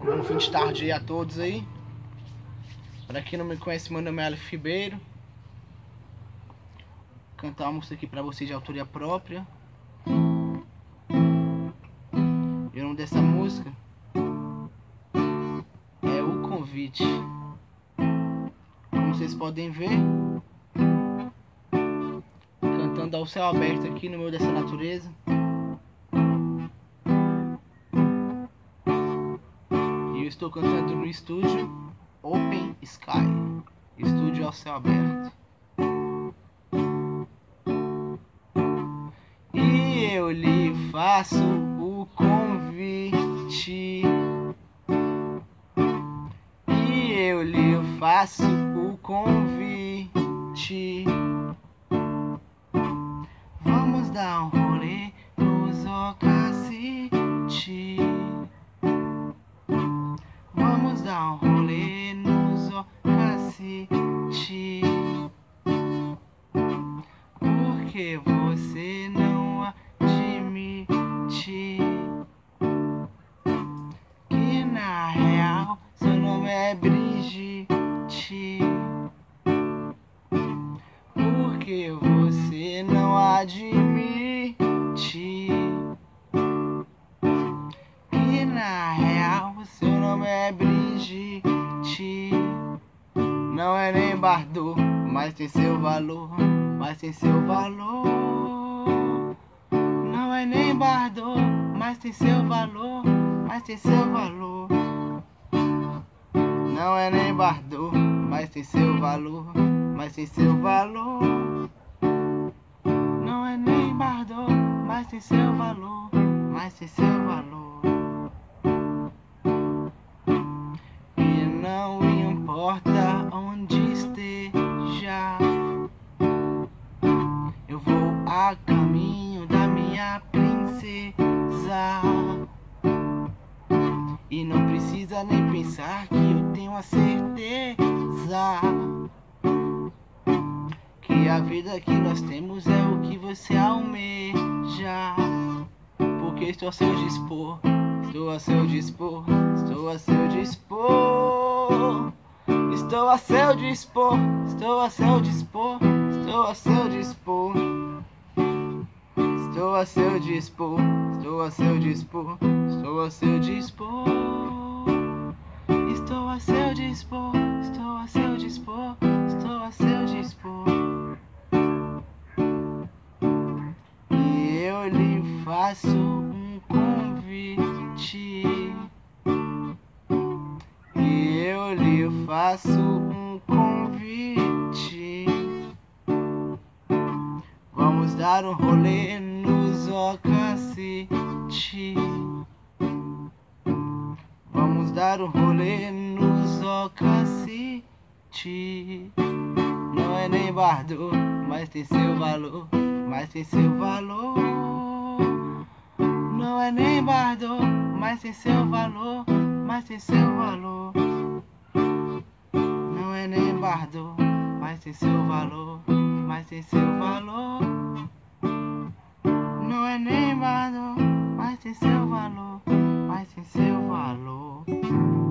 Bom fim de tarde aí a todos aí. Pra quem não me conhece, meu nome é Aleph Ribeiro. Cantar uma música aqui pra vocês de autoria própria. E o nome dessa música é O Convite. Como vocês podem ver, cantando ao céu aberto aqui no meio dessa natureza. E eu estou cantando no estúdio Open Sky, estúdio ao céu aberto. E eu lhe faço o convite. E eu lhe faço o convite. Vamos dar um rolê nos Ocacite. Vamos dar um rolê nos Ocacite. Porque você não admite que na real seu nome é Brigitte. Porque você não admite que na real seu nome é Brigitte. Não é nem Bardot, mas tem seu valor, mas tem seu valor. Não é nem Bardot, mas tem seu valor, mas tem seu valor. Não é nem Bardot, mas tem seu valor, mas tem seu valor. Não é nem Bardot, mas tem seu valor, mas tem seu valor. E não importa onde esteja, eu vou a caminho da minha princesa. E não precisa nem pensar que eu tenho a certeza que a vida que nós temos é o que você almeja. Porque estou a seu dispor, estou a seu dispor, estou a seu dispor. Estou a seu dispor, estou a seu dispor, estou a seu dispor. Estou a seu dispor, estou a seu dispor, estou a seu dispor. Estou a seu dispor, estou a seu dispor, estou a seu dispor. E eu lhe faço um convite. E eu lhe faço um convite. Vamos dar um rolê nos Ocacite. Vamos dar um rolê nos Ocacite. Não é nem Bardot, mas tem seu valor, mas tem seu valor. Não é nem Bardot, mas tem seu valor, mas tem seu valor. Não é nem Bardot, mas tem seu valor, mas tem seu valor. Não é nem Bardot, mas tem seu valor, mas tem seu valor.